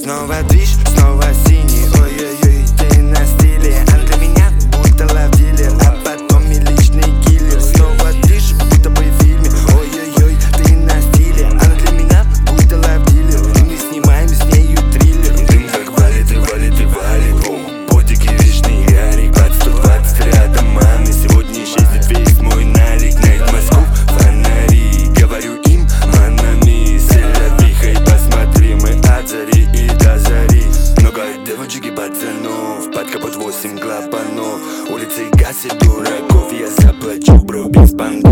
Снова движ, снова синий, ой-ой-ой, ты на стиле. А для меня будто лав-дилер, а потом и личный киллер. Снова движ, будто бы в фильме, ой-ой-ой, ты на стиле. Она для меня будто лав-дилер, и мы снимаем с нею триллер. Дым как валит и валит и валит, подики вечный ярик. Под 120 рядом мамы, сегодня исчезнет весь мой налик. Найт Москву, фонари, говорю им манами. Селя вихой, посмотри, мы от зари и до зари. Много девочек и пацанов, под капот 8 клапанов. Улицы гасит дураков, я заплачу, бро, без понтов.